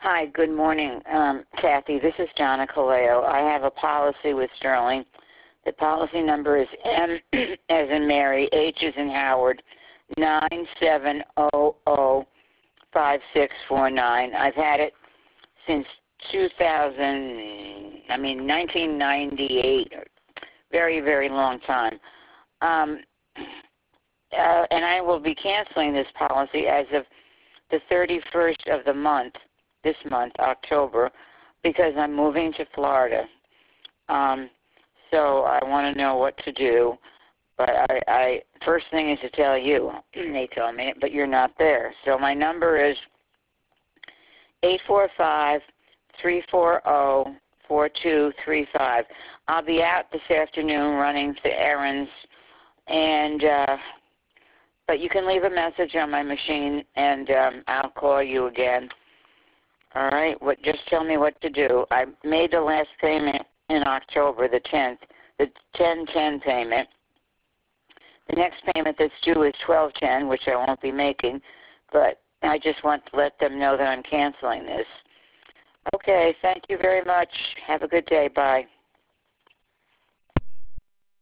Hi, good morning, Kathy. This is Donna Caleo. I have a policy with Sterling. The policy number is M as in Mary, H as in Howard, 97005649. I've had it since 1998, very, very long time. And I will be canceling this policy as of the 31st of the month, this month, October, because I'm moving to Florida. So I want to know what to do. But I first thing is to tell you, they told me, but you're not there. So my number is 845-340-4235. I'll be out this afternoon running the errands, and but you can leave a message on my machine, and I'll call you again. All right? Just tell me what to do. I made the last payment in October, the 10th, the 10/10 payment. The next payment that's due is 12/10, which I won't be making, but I just want to let them know that I'm canceling this. Okay, thank you very much. Have a good day. Bye.